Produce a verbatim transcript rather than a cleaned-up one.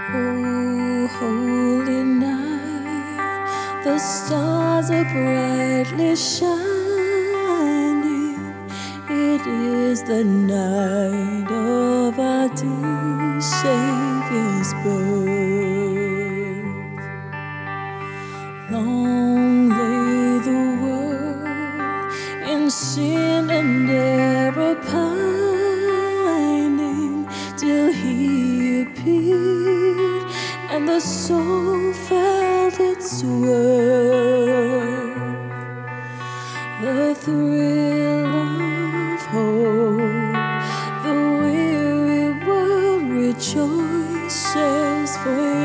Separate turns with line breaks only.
Oh, holy night, the stars are brightly shining. It is the night of our dear Savior's birth. Long lay the world in sin and error pining, till He appeared and the soul felt its worth. The thrill of hope, the weary world rejoices, for